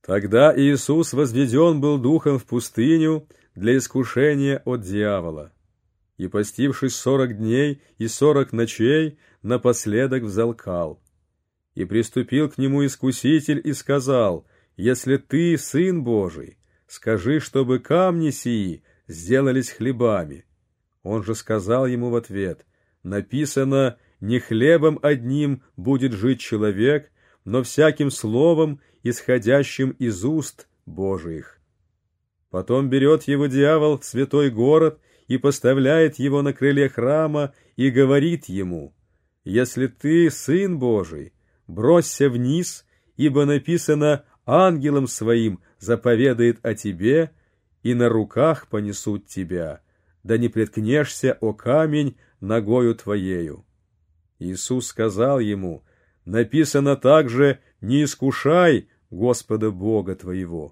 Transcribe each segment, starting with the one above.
Тогда Иисус возведен был духом в пустыню для искушения от дьявола. И, постившись 40 дней и 40 ночей, напоследок взалкал. И приступил к нему искуситель и сказал: «Если ты Сын Божий, скажи, чтобы камни сии сделались хлебами». Он же сказал ему в ответ: «Написано, не хлебом одним будет жить человек, но всяким словом, исходящим из уст Божиих». Потом берет его дьявол в святой город и поставляет его на крыле храма и говорит ему: «Если ты Сын Божий, бросься вниз, ибо написано, ангелом своим заповедает о тебе, и на руках понесут тебя, да не преткнешься о камень ногою твоею». Иисус сказал ему: «Написано также, не искушай Господа Бога твоего».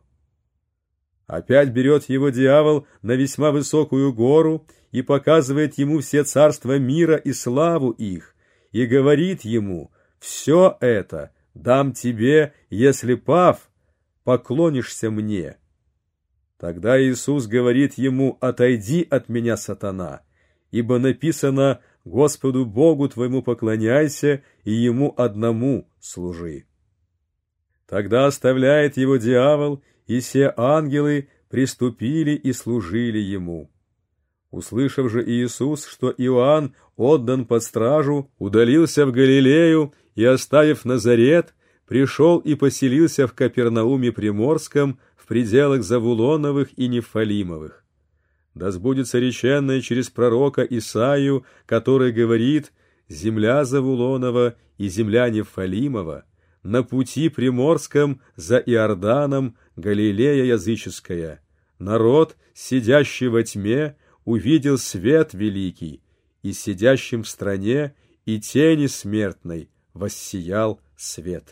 Опять берет его дьявол на весьма высокую гору и показывает ему все царства мира и славу их, и говорит ему: «Все это дам тебе, если, пав, поклонишься мне». Тогда Иисус говорит ему: «Отойди от меня, сатана, ибо написано: Господу Богу твоему поклоняйся и Ему одному служи». Тогда оставляет его дьявол, и все ангелы приступили и служили ему. Услышав же Иисус, что Иоанн отдан под стражу, удалился в Галилею и, оставив Назарет, пришел и поселился в Капернауме Приморском, в пределах Завулоновых и Нефалимовых. Да сбудется реченное через пророка Исаию, который говорит: «Земля Завулонова и земля Нефалимова, на пути Приморском за Иорданом Галилея языческая, народ, сидящий во тьме, увидел свет великий, и сидящим в стране и тени смертной воссиял свет».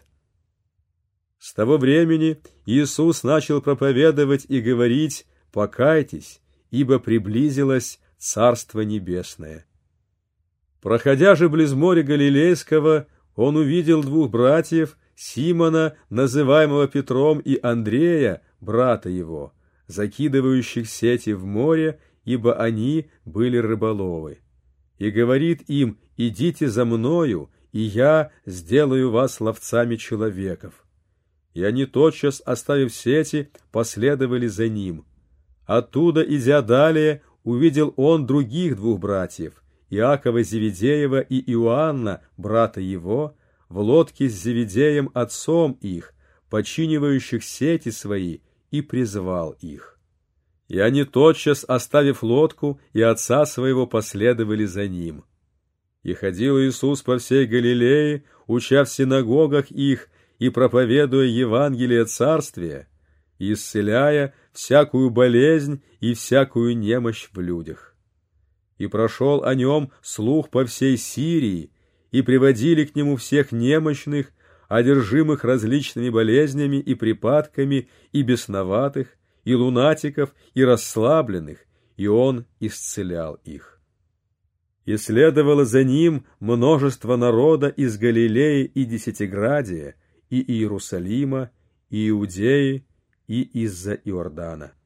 С того времени Иисус начал проповедовать и говорить: «Покайтесь, ибо приблизилось Царство Небесное». Проходя же близ моря Галилейского, он увидел двух братьев, Симона, называемого Петром, и Андрея, брата его, закидывающих сети в море, ибо они были рыболовы. И говорит им: «Идите за мною, и я сделаю вас ловцами человеков». И они, тотчас оставив сети, последовали за ним. Оттуда, идя далее, увидел он других двух братьев, Иакова Зеведеева и Иоанна, брата его, в лодке с Зеведеем отцом их, починивающих сети свои, и призвал их. И они, тотчас оставив лодку и отца своего, последовали за ним. И ходил Иисус по всей Галилее, уча в синагогах их и проповедуя Евангелие Царствия, и исцеляя всякую болезнь и всякую немощь в людях. И прошел о нем слух по всей Сирии, и приводили к нему всех немощных, одержимых различными болезнями и припадками, и бесноватых, и лунатиков, и расслабленных, и он исцелял их. И следовало за ним множество народа из Галилеи и Десятиградия, и Иерусалима, и Иудеи, и из-за Иордана.